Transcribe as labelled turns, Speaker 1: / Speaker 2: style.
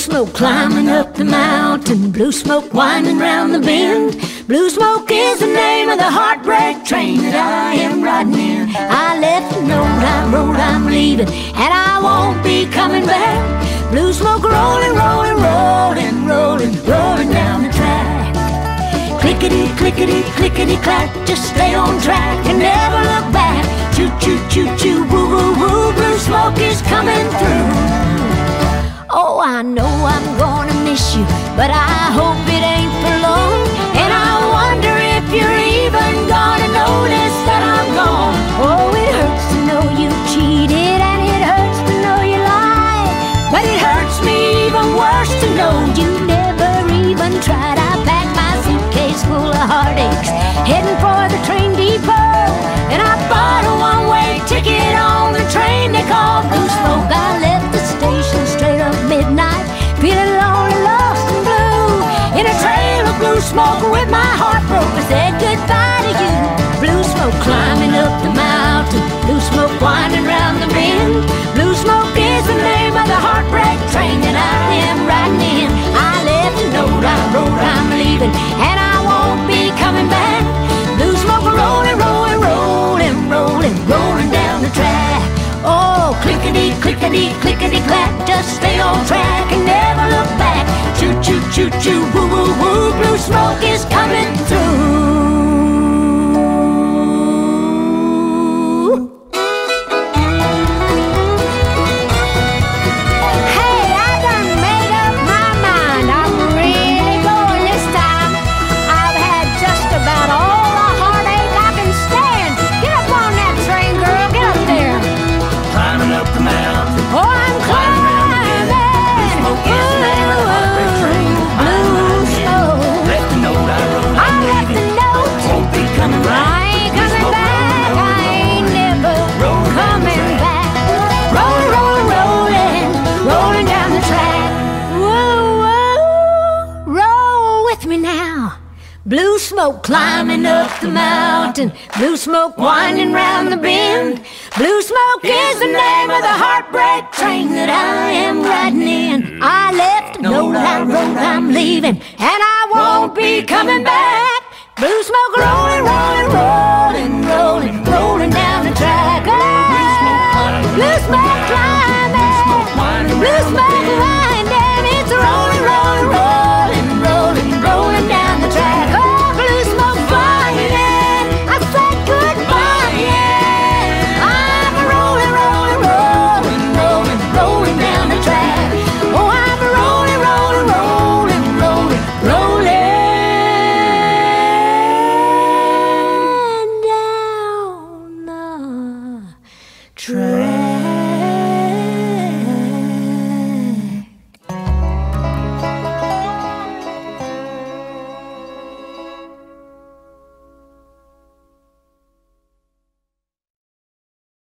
Speaker 1: smoke climbing up the mountain, blue smoke winding round the bend. Blue smoke is the name of the heartbreak train that I am riding in. I left a note, I wrote I'm leaving, and I won't be coming back. Blue smoke rolling, rolling, rolling, rolling, rolling down the track. Clickety, clickety, clickety, clack, just stay on track and never look back. Choo, choo, choo, choo, woo, woo, woo, blue smoke is coming through. Oh, I know I'm gonna miss you, but I hope it ain't for long. And I wonder if you're even gonna notice that I'm gone. Oh, it hurts to know you cheated, and it hurts to know you lied, but it hurts me even worse to know you never even tried. I packed my suitcase full of heartaches, heading for the train depot, and I bought a one-way ticket on the train they call Blue Smoke. I left the station straight up midnight, feeling lonely, lost and blue, in a trail of blue smoke with my heart broke. I said goodbye to you. Blue smoke climbing up the mountain, blue smoke winding round the bend. Blue smoke is the name of the heartbreak train that I am riding in. I left a note, I wrote I'm leaving, and I won't be coming back. Blue smoke rolling, rolling, rolling, rolling, rolling down the track. Oh, clickety, clickety, clickety, clack, just stay on track and never look back. Choo, choo, choo, choo, woo, woo, woo, blue smoke is coming through. Hey, I done made up my mind. I'm really going this time. I've had just about all the heartache I can stand. Get up on that train, girl, get up there.
Speaker 2: Climbing up the mountain.
Speaker 1: Oh, I'm climbing.
Speaker 2: Smoke is the name of the heartbreak train.
Speaker 1: Blue smoke.
Speaker 2: Left the note I wrote.
Speaker 1: I left the note.
Speaker 2: Won't be coming back.
Speaker 1: I ain't coming back. I ain't never coming back. Rolling, rolling, rolling, rolling down the track. Whoa, whoa, roll with me now. Blue smoke climbing up the mountain, blue smoke winding round the bend. Blue smoke is the name of the heartbreak train that I am riding in. I left a note, I wrote I'm leaving, and I won't be coming back. Blue smoke